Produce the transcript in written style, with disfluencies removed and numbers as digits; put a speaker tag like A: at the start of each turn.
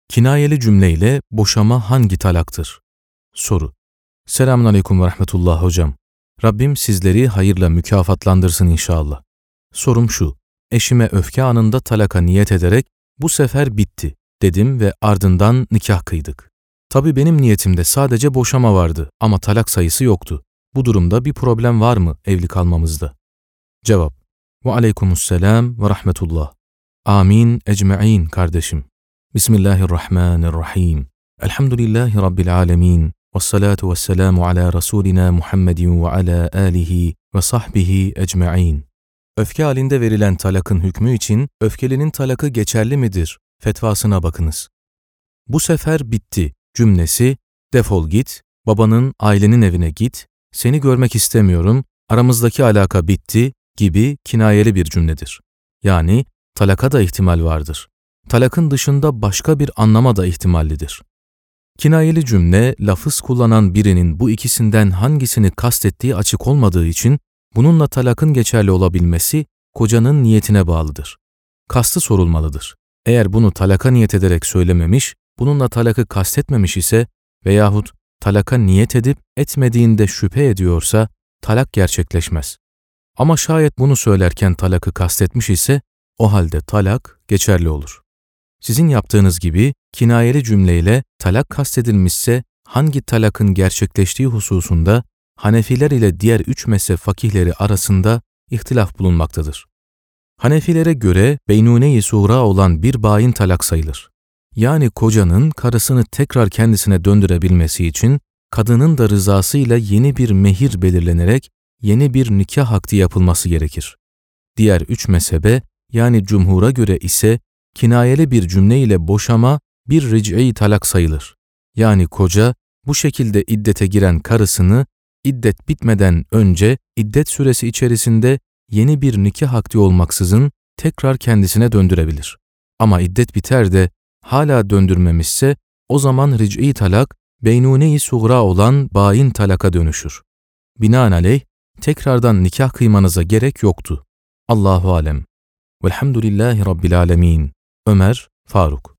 A: Kinayeli cümleyle boşama hangi talaktır? Soru. Selamünaleyküm ve rahmetullah hocam. Rabbim sizleri hayırla mükafatlandırsın inşallah. Sorum şu. Eşime öfke anında talaka niyet ederek bu sefer bitti dedim ve ardından nikah kıydık. Tabii benim niyetimde sadece boşama vardı ama talak sayısı yoktu. Bu durumda bir problem var mı evli kalmamızda? Cevap. Ve aleykümüsselam ve rahmetullah. Amin ecmaîn kardeşim. Bismillahirrahmanirrahim. Elhamdülillahi Rabbil alemin. Vessalatu vesselamu ala Resulina Muhammedin ve ala alihi ve sahbihi ecmaîn. Öfke halinde verilen talakın hükmü için öfkelinin talakı geçerli midir? Fetvasına bakınız. Bu sefer bitti cümlesi, defol git, babanın, ailenin evine git, seni görmek istemiyorum, aramızdaki alaka bitti gibi kinayeli bir cümledir. Yani talaka da ihtimal vardır. Talakın dışında başka bir anlama da ihtimallidir. Kinayeli cümle, lafız kullanan birinin bu ikisinden hangisini kastettiği açık olmadığı için, bununla talakın geçerli olabilmesi, kocanın niyetine bağlıdır. Kastı sorulmalıdır. Eğer bunu talaka niyet ederek söylememiş, bununla talakı kastetmemiş ise veyahut talaka niyet edip etmediğinde şüphe ediyorsa, talak gerçekleşmez. Ama şayet bunu söylerken talakı kastetmiş ise, o halde talak geçerli olur. Sizin yaptığınız gibi kinayeli cümleyle talak kastedilmişse hangi talakın gerçekleştiği hususunda Hanefiler ile diğer 3 mezhep fakihleri arasında ihtilaf bulunmaktadır. Hanefilere göre beynune-i suğra olan bir bain talak sayılır. Yani kocanın karısını tekrar kendisine döndürebilmesi için kadının da rızasıyla yeni bir mehir belirlenerek yeni bir nikah akdi yapılması gerekir. Diğer 3 mezhebe yani cumhura göre ise kinayeli bir cümle ile boşama bir ric'i talak sayılır. Yani koca bu şekilde iddete giren karısını iddet bitmeden önce iddet süresi içerisinde yeni bir nikah akdi olmaksızın tekrar kendisine döndürebilir. Ama iddet biter de hala döndürmemişse o zaman ric'i talak beynune-i suğra olan bain talaka dönüşür. Binaenaleyh tekrardan nikah kıymanıza gerek yoktu. Allahu alem. Velhamdülillahi Rabbil alemin. Ömer Faruk.